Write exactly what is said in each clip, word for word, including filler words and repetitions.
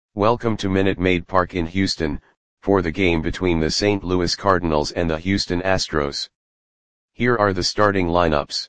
Welcome to Minute Maid Park in Houston, for the game between the Saint Louis Cardinals and the Houston Astros. Here are the starting lineups.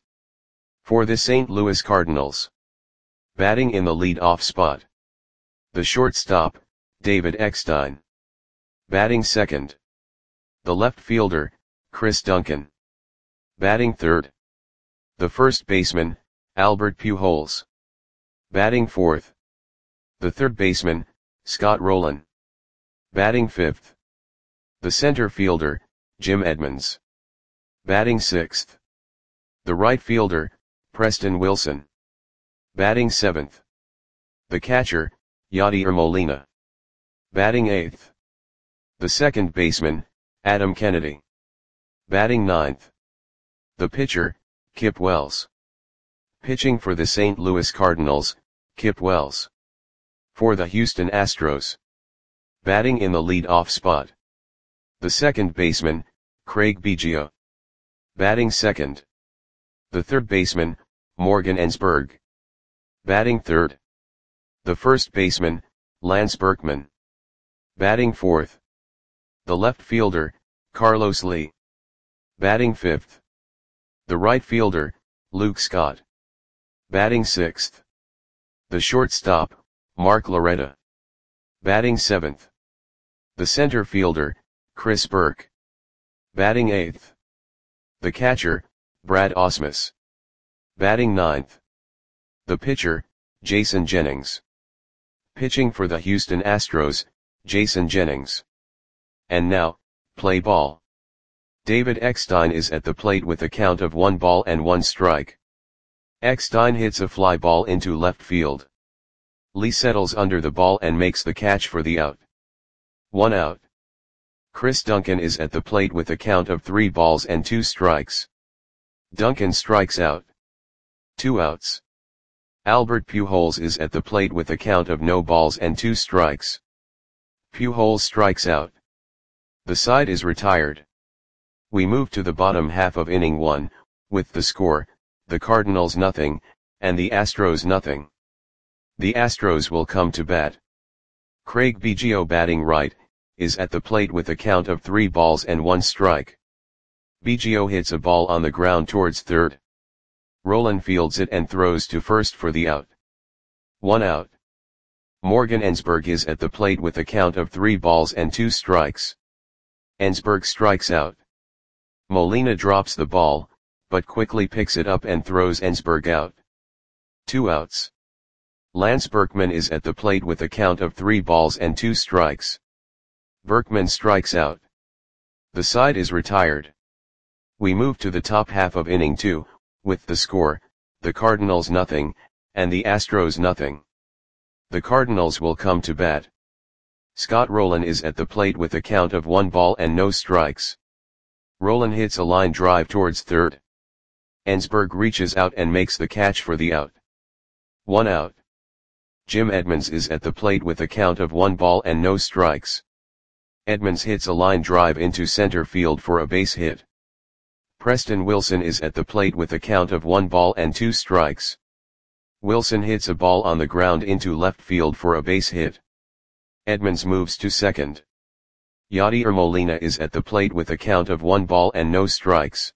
For the Saint Louis Cardinals. Batting in the lead-off spot. The shortstop, David Eckstein. Batting second. The left fielder, Chris Duncan. Batting third. The first baseman, Albert Pujols. Batting fourth. The third baseman, Scott Rolen. Batting fifth. The center fielder, Jim Edmonds. Batting sixth. The right fielder, Preston Wilson. Batting seventh. The catcher, Yadier Molina. Batting eighth. The second baseman, Adam Kennedy. Batting ninth. The pitcher, Kip Wells. Pitching for the Saint Louis Cardinals, Kip Wells. For the Houston Astros. Batting in the lead-off spot. The second baseman, Craig Biggio. Batting second. The third baseman, Morgan Ensberg. Batting third. The first baseman, Lance Berkman. Batting fourth. The left fielder, Carlos Lee. Batting fifth. The right fielder, Luke Scott. Batting sixth. The shortstop, Mark Loretta. Batting seventh. The center fielder, Chris Burke. Batting eighth. The catcher, Brad Ausmus. Batting ninth. The pitcher, Jason Jennings. Pitching for the Houston Astros, Jason Jennings. And now, play ball. David Eckstein is at the plate with a count of one ball and one strike. Eckstein hits a fly ball into left field. Lee settles under the ball and makes the catch for the out. One out. Chris Duncan is at the plate with a count of three balls and two strikes. Duncan strikes out. Two outs. Albert Pujols is at the plate with a count of no balls and two strikes. Pujols strikes out. The side is retired. We move to the bottom half of inning one, with the score, the Cardinals nothing, and the Astros nothing. The Astros will come to bat. Craig Biggio, batting right, is at the plate with a count of three balls and one strike. Biggio hits a ball on the ground towards third. Rolen fields it and throws to first for the out. One out. Morgan Ensberg is at the plate with a count of three balls and two strikes. Ensberg strikes out. Molina drops the ball, but quickly picks it up and throws Ensberg out. Two outs. Lance Berkman is at the plate with a count of three balls and two strikes. Berkman strikes out. The side is retired. We move to the top half of inning two, with the score, the Cardinals nothing, and the Astros nothing. The Cardinals will come to bat. Scott Rolen is at the plate with a count of one ball and no strikes. Rolen hits a line drive towards third. Ensberg reaches out and makes the catch for the out. One out. Jim Edmonds is at the plate with a count of one ball and no strikes. Edmonds hits a line drive into center field for a base hit. Preston Wilson is at the plate with a count of one ball and two strikes. Wilson hits a ball on the ground into left field for a base hit. Edmonds moves to second. Yadier Molina is at the plate with a count of one ball and no strikes.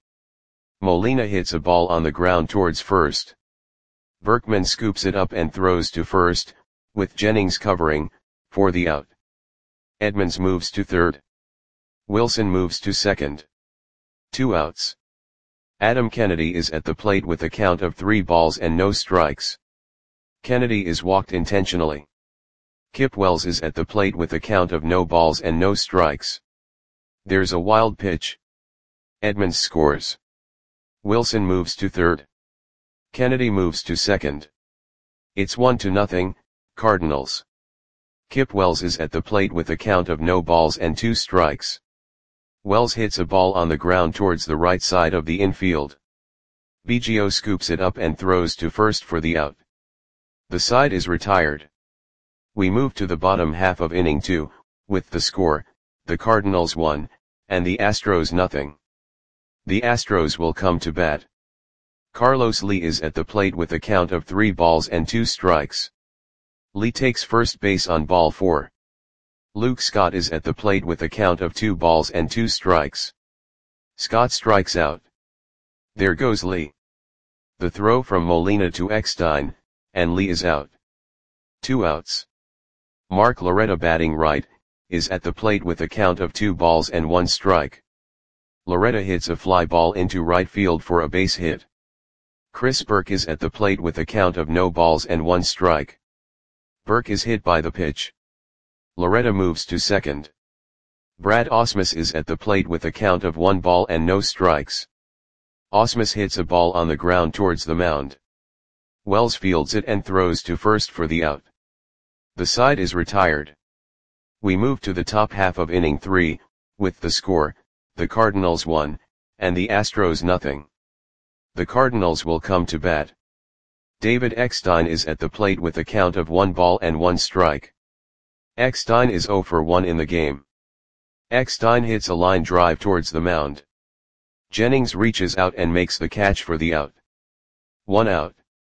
Molina hits a ball on the ground towards first. Berkman scoops it up and throws to first, with Jennings covering, for the out. Edmonds moves to third. Wilson moves to second. Two outs. Adam Kennedy is at the plate with a count of three balls and no strikes. Kennedy is walked intentionally. Kip Wells is at the plate with a count of no balls and no strikes. There's a wild pitch. Edmonds scores. Wilson moves to third. Kennedy moves to second. It's one to nothing, Cardinals. Kip Wells is at the plate with a count of no balls and two strikes. Wells hits a ball on the ground towards the right side of the infield. Biggio scoops it up and throws to first for the out. The side is retired. We move to the bottom half of inning two, with the score, the Cardinals one, and the Astros nothing. The Astros will come to bat. Carlos Lee is at the plate with a count of three balls and two strikes. Lee takes first base on ball four. Luke Scott is at the plate with a count of two balls and two strikes. Scott strikes out. There goes Lee. The throw from Molina to Eckstein, and Lee is out. Two outs. Mark Loretta, batting right, is at the plate with a count of two balls and one strike. Loretta hits a fly ball into right field for a base hit. Chris Burke is at the plate with a count of no balls and one strike. Burke is hit by the pitch. Loretta moves to second. Brad Ausmus is at the plate with a count of one ball and no strikes. Ausmus hits a ball on the ground towards the mound. Wells fields it and throws to first for the out. The side is retired. We move to the top half of inning three, with the score, the Cardinals one, and the Astros nothing. The Cardinals will come to bat. David Eckstein is at the plate with a count of one ball and one strike. Eckstein is zero for one in the game. Eckstein hits a line drive towards the mound. Jennings reaches out and makes the catch for the out. One out.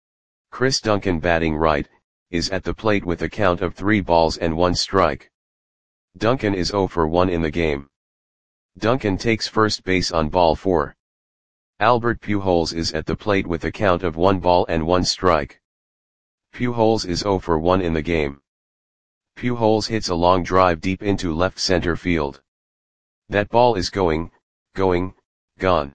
Chris Duncan, batting right, is at the plate with a count of three balls and one strike. Duncan is zero for one in the game. Duncan takes first base on ball four. Albert Pujols is at the plate with a count of one ball and one strike. Pujols is zero for one in the game. Pujols hits a long drive deep into left center field. That ball is going, going, gone.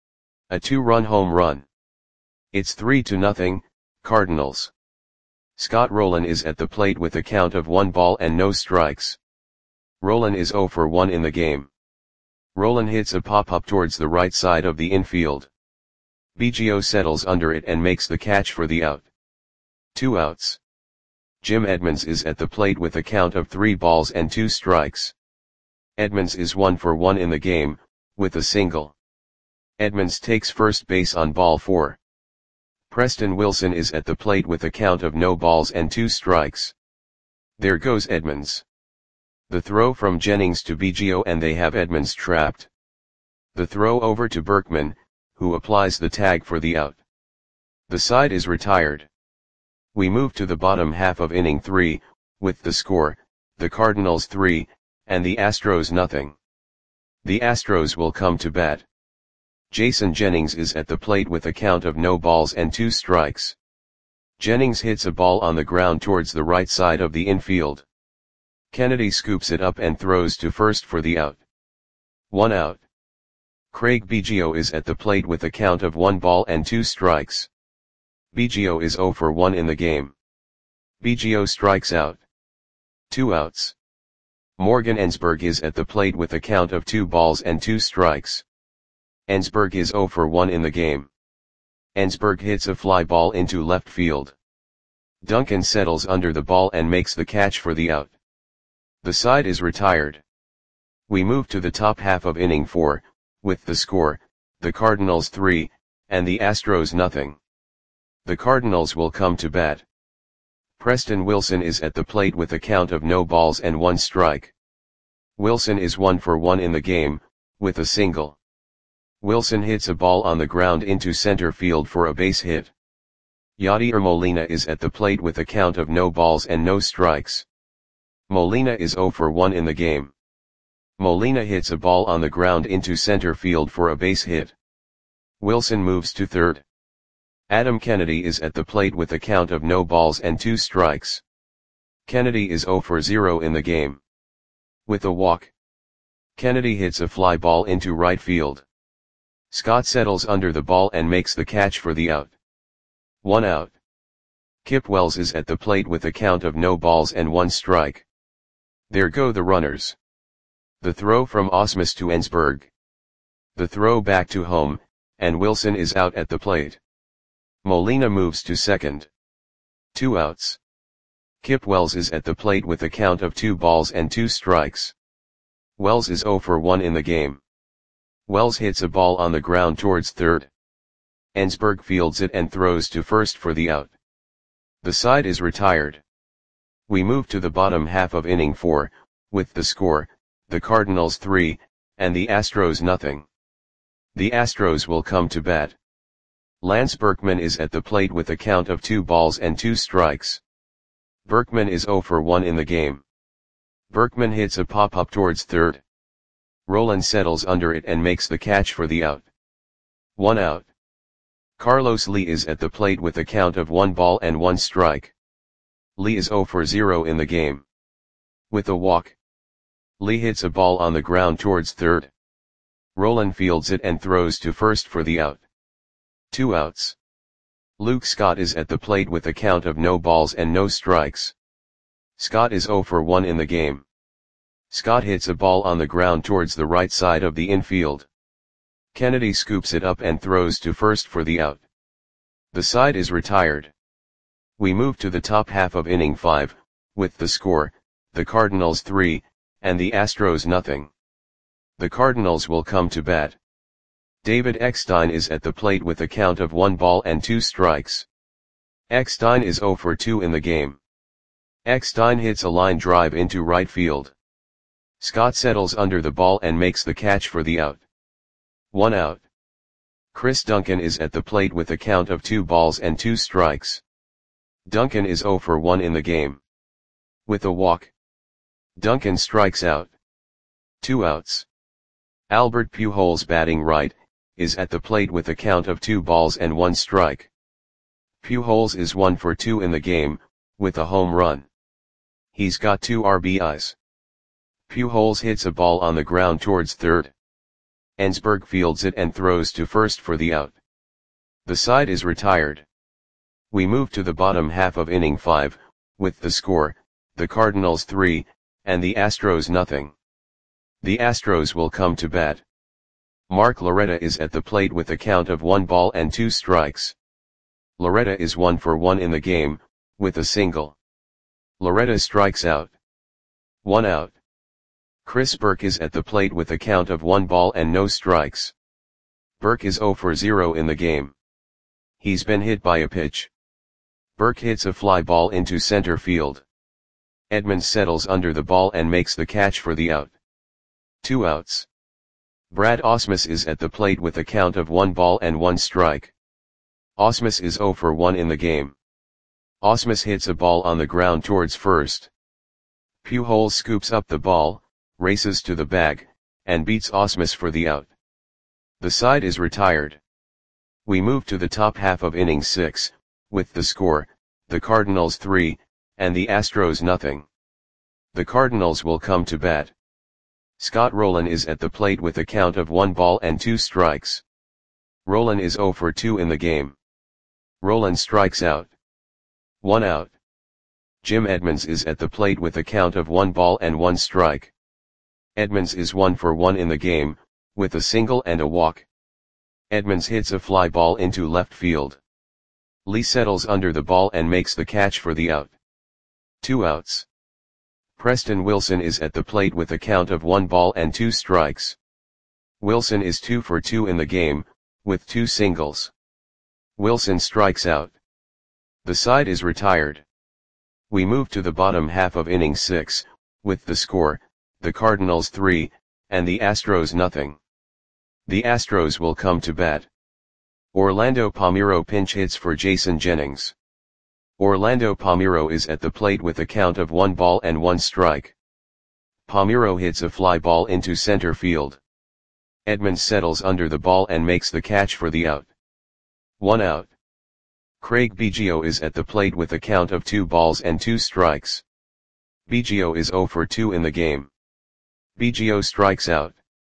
A two-run home run. It's three to nothing, Cardinals. Scott Rowland is at the plate with a count of one ball and no strikes. Rowland is zero for one in the game. Rowland hits a pop-up towards the right side of the infield. Biggio settles under it and makes the catch for the out. Two outs. Jim Edmonds is at the plate with a count of three balls and two strikes. Edmonds is one for one in the game, with a single. Edmonds takes first base on ball four. Preston Wilson is at the plate with a count of no balls and two strikes. There goes Edmonds. The throw from Jennings to Biggio and they have Edmonds trapped. The throw over to Berkman, who applies the tag for the out. The side is retired. We move to the bottom half of inning three, with the score, the Cardinals three, and the Astros nothing. The Astros will come to bat. Jason Jennings is at the plate with a count of no balls and two strikes. Jennings hits a ball on the ground towards the right side of the infield. Kennedy scoops it up and throws to first for the out. One out. Craig Biggio is at the plate with a count of one ball and two strikes. Biggio is zero for one in the game. Biggio strikes out. Two outs. Morgan Ensberg is at the plate with a count of two balls and two strikes. Ensberg is zero for one in the game. Ensberg hits a fly ball into left field. Duncan settles under the ball and makes the catch for the out. The side is retired. We move to the top half of inning four, with the score, the Cardinals three, and the Astros nothing. The Cardinals will come to bat. Preston Wilson is at the plate with a count of no balls and one strike. Wilson is one for one in the game, with a single. Wilson hits a ball on the ground into center field for a base hit. Yadier Molina is at the plate with a count of no balls and no strikes. Molina is zero for one in the game. Molina hits a ball on the ground into center field for a base hit. Wilson moves to third. Adam Kennedy is at the plate with a count of no balls and two strikes. Kennedy is zero for zero in the game. With a walk. Kennedy hits a fly ball into right field. Scott settles under the ball and makes the catch for the out. One out. Kip Wells is at the plate with a count of no balls and one strike. There go the runners. The throw from Ausmus to Ensberg. The throw back to home, and Wilson is out at the plate. Molina moves to second. Two outs. Kip Wells is at the plate with a count of two balls and two strikes. Wells is zero for one in the game. Wells hits a ball on the ground towards third. Ensberg fields it and throws to first for the out. The side is retired. We move to the bottom half of inning four, with the score, the Cardinals three, and the Astros nothing. The Astros will come to bat. Lance Berkman is at the plate with a count of two balls and two strikes. Berkman is zero for one in the game. Berkman hits a pop-up towards third. Roland settles under it and makes the catch for the out. One out. Carlos Lee is at the plate with a count of one ball and one strike. Lee is zero for zero in the game. With a walk, Lee hits a ball on the ground towards third. Roland fields it and throws to first for the out. Two outs. Luke Scott is at the plate with a count of no balls and no strikes. Scott is zero for one in the game. Scott hits a ball on the ground towards the right side of the infield. Kennedy scoops it up and throws to first for the out. The side is retired. We move to the top half of inning five, with the score, the Cardinals three, and the Astros nothing. The Cardinals will come to bat. David Eckstein is at the plate with a count of one ball and two strikes. Eckstein is zero for two in the game. Eckstein hits a line drive into right field. Scott settles under the ball and makes the catch for the out. One out. Chris Duncan is at the plate with a count of two balls and two strikes. Duncan is zero for one in the game. With a walk, Duncan strikes out. Two outs. Albert Pujols, batting right, is at the plate with a count of two balls and one strike. Pujols is one for two in the game, with a home run. He's got two R B Is. Pujols hits a ball on the ground towards third. Ensberg fields it and throws to first for the out. The side is retired. We move to the bottom half of inning five, with the score, the Cardinals three, and the Astros nothing. The Astros will come to bat. Mark Loretta is at the plate with a count of one ball and two strikes. Loretta is one for one in the game, with a single. Loretta strikes out. One out. Chris Burke is at the plate with a count of one ball and no strikes. Burke is zero for zero in the game. He's been hit by a pitch. Burke hits a fly ball into center field. Edmonds settles under the ball and makes the catch for the out. Two outs. Brad Ausmus is at the plate with a count of one ball and one strike. Ausmus is zero for one in the game. Ausmus hits a ball on the ground towards first. Pujols scoops up the ball, races to the bag, and beats Ausmus for the out. The side is retired. We move to the top half of inning six, with the score, the Cardinals three, and the Astros nothing. The Cardinals will come to bat. Scott Rolen is at the plate with a count of one ball and two strikes. Rolen is zero for two in the game. Rolen strikes out. One out. Jim Edmonds is at the plate with a count of one ball and one strike. Edmonds is one for one in the game, with a single and a walk. Edmonds hits a fly ball into left field. Lee settles under the ball and makes the catch for the out. Two outs. Preston Wilson is at the plate with a count of one ball and two strikes. Wilson is two for two in the game, with two singles. Wilson strikes out. The side is retired. We move to the bottom half of inning six, with the score, the Cardinals three, and the Astros nothing. The Astros will come to bat. Orlando Palmeiro pinch hits for Jason Jennings. Orlando Palmeiro is at the plate with a count of one ball and one strike. Palmeiro hits a fly ball into center field. Edmonds settles under the ball and makes the catch for the out. One out. Craig Biggio is at the plate with a count of two balls and two strikes. Biggio is zero for two in the game. Biggio strikes out.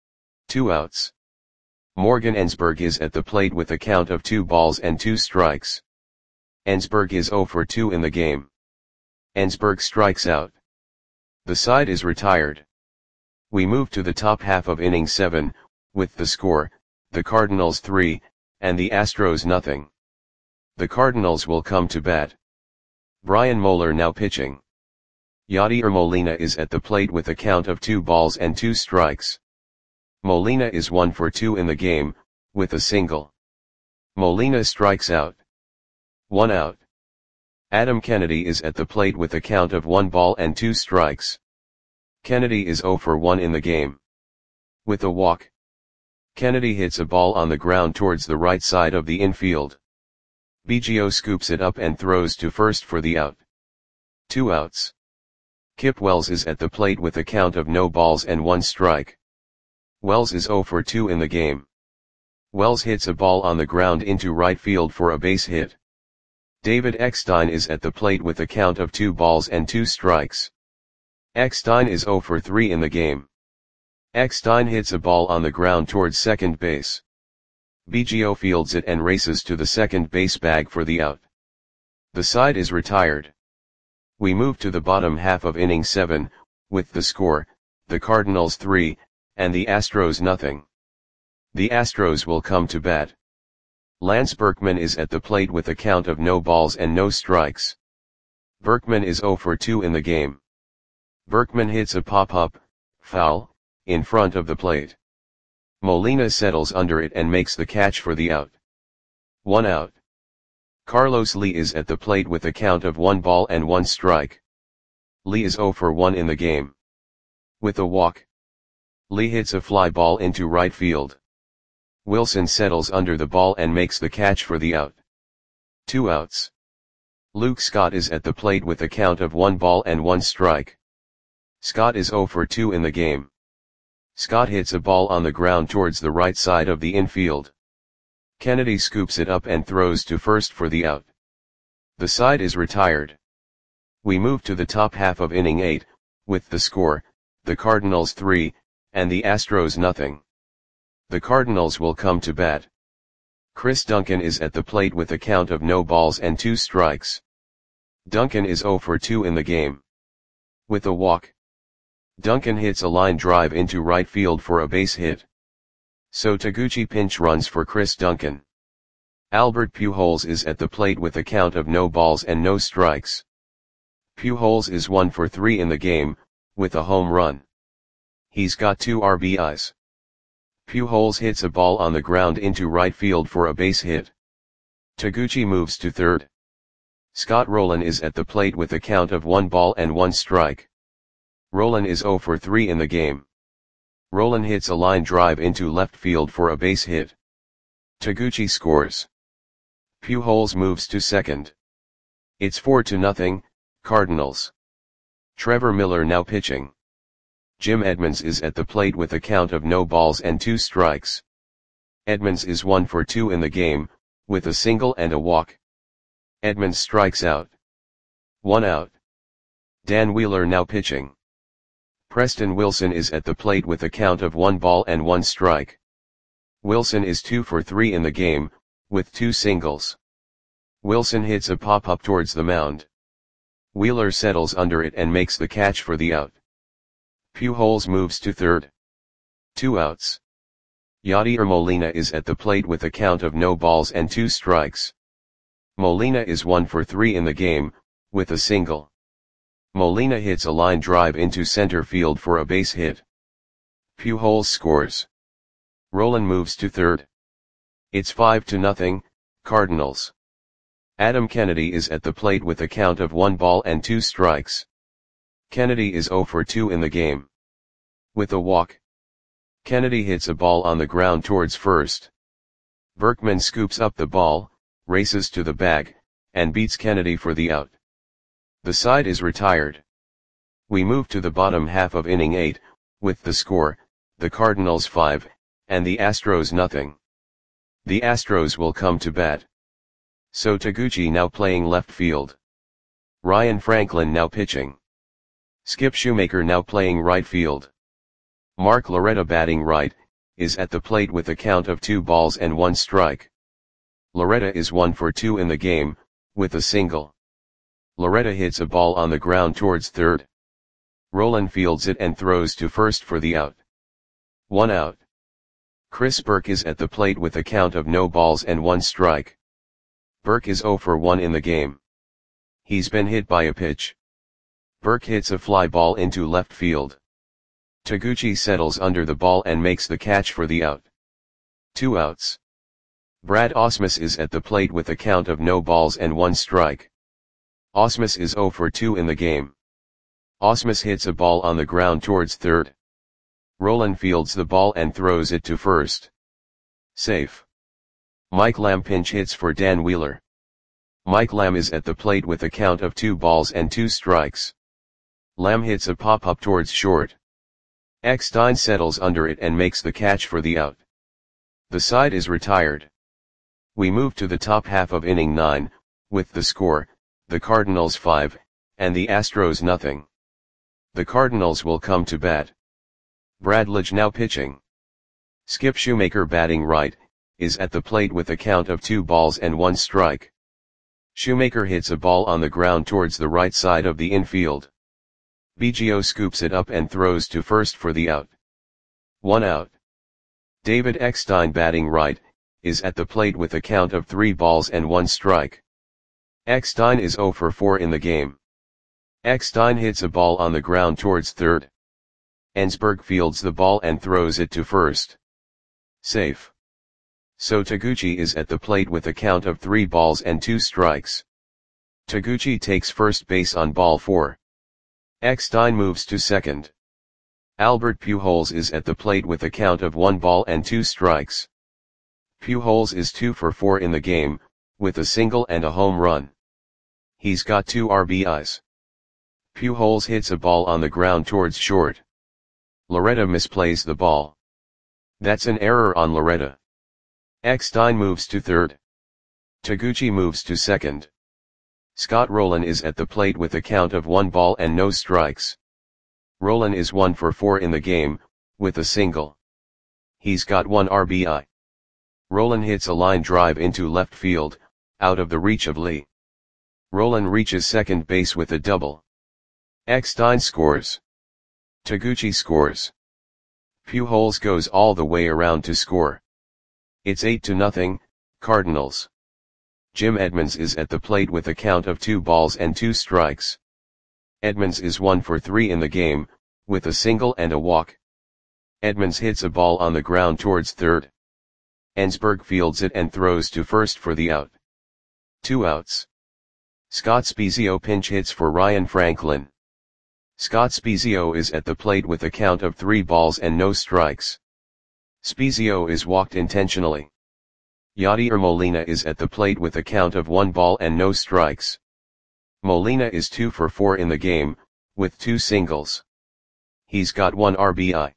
Two outs. Morgan Ensberg is at the plate with a count of two balls and two strikes. Ensberg is zero for two in the game. Ensberg strikes out. The side is retired. We move to the top half of inning seven, with the score, the Cardinals three, and the Astros nothing. The Cardinals will come to bat. Brian Moeller now pitching. Yadier Molina is at the plate with a count of two balls and two strikes. Molina is one for two in the game, with a single. Molina strikes out. One out. Adam Kennedy is at the plate with a count of one ball and two strikes. Kennedy is zero for one in the game. With a walk, Kennedy hits a ball on the ground towards the right side of the infield. Biggio scoops it up and throws to first for the out. Two outs. Kip Wells is at the plate with a count of no balls and one strike. Wells is oh for two in the game. Wells hits a ball on the ground into right field for a base hit. David Eckstein is at the plate with a count of two balls and two strikes. Eckstein is oh for three in the game. Eckstein hits a ball on the ground towards second base. Biggio fields it and races to the second base bag for the out. The side is retired. We move to the bottom half of inning seven, with the score, the Cardinals three, and the Astros nothing. The Astros will come to bat. Lance Berkman is at the plate with a count of no balls and no strikes. Berkman is oh for two in the game. Berkman hits a pop-up, foul, in front of the plate. Molina settles under it and makes the catch for the out. One out. Carlos Lee is at the plate with a count of one ball and one strike. Lee is oh for one in the game. With a walk, Lee hits a fly ball into right field. Wilson settles under the ball and makes the catch for the out. Two outs. Luke Scott is at the plate with a count of one ball and one strike. Scott is oh for two in the game. Scott hits a ball on the ground towards the right side of the infield. Kennedy scoops it up and throws to first for the out. The side is retired. We move to the top half of inning eight, with the score, the Cardinals three, and the Astros nothing. The Cardinals will come to bat. Chris Duncan is at the plate with a count of no balls and two strikes. Duncan is oh for two in the game. With a walk, Duncan hits a line drive into right field for a base hit. So Taguchi pinch runs for Chris Duncan. Albert Pujols is at the plate with a count of no balls and no strikes. Pujols is one for three in the game, with a home run. He's got two R B Is. Pujols hits a ball on the ground into right field for a base hit. Taguchi moves to third. Scott Rowland is at the plate with a count of one ball and one strike. Rowland is oh for three in the game. Rowland hits a line drive into left field for a base hit. Taguchi scores. Pujols moves to second. It's four to nothing, Cardinals. Trevor Miller now pitching. Jim Edmonds is at the plate with a count of no balls and two strikes. Edmonds is one for two in the game, with a single and a walk. Edmonds strikes out. One out. Dan Wheeler now pitching. Preston Wilson is at the plate with a count of one ball and one strike. Wilson is two for three in the game, with two singles. Wilson hits a pop-up towards the mound. Wheeler settles under it and makes the catch for the out. Pujols moves to third. Two outs. Yadier Molina is at the plate with a count of no balls and two strikes. Molina is one for three in the game, with a single. Molina hits a line drive into center field for a base hit. Pujols scores. Rowland moves to third. It's five to nothing, Cardinals. Adam Kennedy is at the plate with a count of one ball and two strikes. Kennedy is oh for two in the game. With a walk, Kennedy hits a ball on the ground towards first. Berkman scoops up the ball, races to the bag, and beats Kennedy for the out. The side is retired. We move to the bottom half of inning eight, with the score, the Cardinals five, and the Astros nothing. The Astros will come to bat. So Taguchi now playing left field. Ryan Franklin now pitching. Skip Shoemaker now playing right field. Mark Loretta batting right, is at the plate with a count of two balls and one strike. Loretta is one for two in the game, with a single. Loretta hits a ball on the ground towards third. Rowland fields it and throws to first for the out. One out. Chris Burke is at the plate with a count of no balls and one strike. Burke is oh for one in the game. He's been hit by a pitch. Burke hits a fly ball into left field. Taguchi settles under the ball and makes the catch for the out. Two outs. Brad Ausmus is at the plate with a count of no balls and one strike. Ausmus is oh for two in the game. Ausmus hits a ball on the ground towards third. Rowland fields the ball and throws it to first. Safe. Mike Lamb pinch hits for Dan Wheeler. Mike Lamb is at the plate with a count of two balls and two strikes. Lamb hits a pop-up towards short. Eckstein settles under it and makes the catch for the out. The side is retired. We move to the top half of inning nine, with the score, the Cardinals five, and the Astros nothing. The Cardinals will come to bat. Brad Lidge now pitching. Skip Shoemaker batting right, is at the plate with a count of two balls and one strike. Shoemaker hits a ball on the ground towards the right side of the infield. Biggio scoops it up and throws to first for the out. One out. David Eckstein batting right, is at the plate with a count of three balls and one strike. Eckstein is zero for four in the game. Eckstein hits a ball on the ground towards third. Ensberg fields the ball and throws it to first. Safe. So Taguchi is at the plate with a count of three balls and two strikes. Taguchi takes first base on ball four. Eckstein moves to second. Albert Pujols is at the plate with a count of one ball and two strikes. Pujols is two for four in the game, with a single and a home run. He's got two R B Is. Pujols hits a ball on the ground towards short. Loretta misplays the ball. That's an error on Loretta. Eckstein moves to third. Taguchi moves to second. Scott Rolen is at the plate with a count of one ball and no strikes. Rolen is one for four in the game, with a single. He's got one R B I. Rolen hits a line drive into left field, out of the reach of Lee. Rolen reaches second base with a double. Eckstein scores. Taguchi scores. Pujols goes all the way around to score. It's eight to nothing, Cardinals. Jim Edmonds is at the plate with a count of two balls and two strikes. Edmonds is one for three in the game, with a single and a walk. Edmonds hits a ball on the ground towards third. Ensberg fields it and throws to first for the out. Two outs. Scott Spiezio pinch hits for Ryan Franklin. Scott Spiezio is at the plate with a count of three balls and no strikes. Spiezio is walked intentionally. Yadier Molina is at the plate with a count of one ball and no strikes. Molina is two for four in the game, with two singles. He's got one R B I.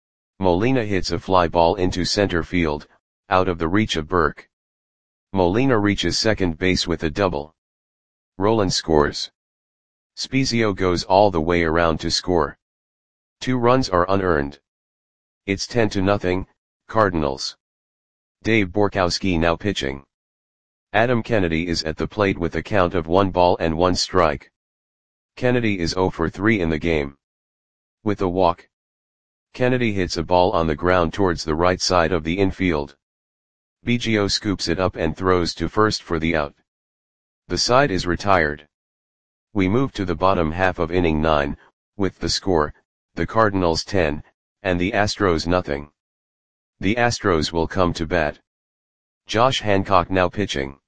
Molina hits a fly ball into center field, out of the reach of Burke. Molina reaches second base with a double. Rolen scores. Spiezio goes all the way around to score. Two runs are unearned. It's ten to nothing, Cardinals. Dave Borkowski now pitching. Adam Kennedy is at the plate with a count of one ball and one strike. Kennedy is zero for three in the game. With a walk. Kennedy hits a ball on the ground towards the right side of the infield. Biggio scoops it up and throws to first for the out. The side is retired. We move to the bottom half of inning nine, with the score, the Cardinals ten, and the Astros nothing. The Astros will come to bat. Josh Hancock now pitching.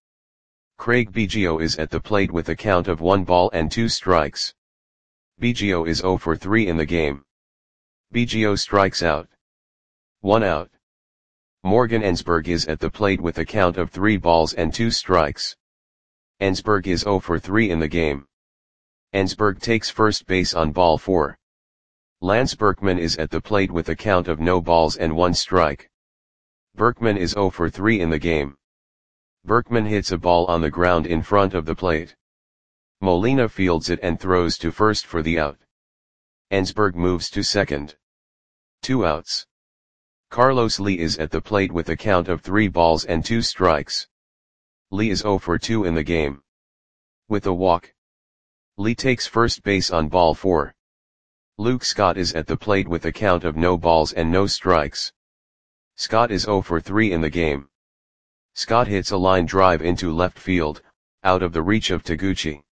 Craig Biggio is at the plate with a count of one ball and two strikes. Biggio is zero for three in the game. Biggio strikes out. One out. Morgan Ensberg is at the plate with a count of three balls and two strikes. Ensberg is zero for three in the game. Ensberg takes first base on ball four. Lance Berkman is at the plate with a count of no balls and one strike. Berkman is zero for three in the game. Berkman hits a ball on the ground in front of the plate. Molina fields it and throws to first for the out. Ensberg moves to second. Two outs. Carlos Lee is at the plate with a count of three balls and two strikes. Lee is zero for two in the game. With a walk. Lee takes first base on ball four. Luke Scott is at the plate with a count of no balls and no strikes. Scott is zero for three in the game. Scott hits a line drive into left field, out of the reach of Taguchi.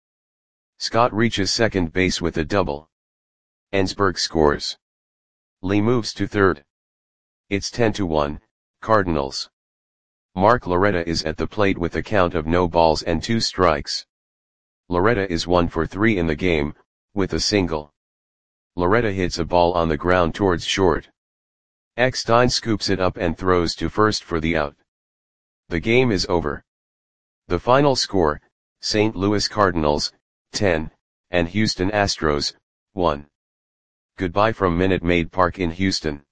Scott reaches second base with a double. Ensberg scores. Lee moves to third. It's ten to one, Cardinals. Mark Loretta is at the plate with a count of no balls and two strikes. Loretta is one for three in the game, with a single. Loretta hits a ball on the ground towards short. Eckstein scoops it up and throws to first for the out. The game is over. The final score, Saint Louis Cardinals, ten, and Houston Astros, one. Goodbye from Minute Maid Park in Houston.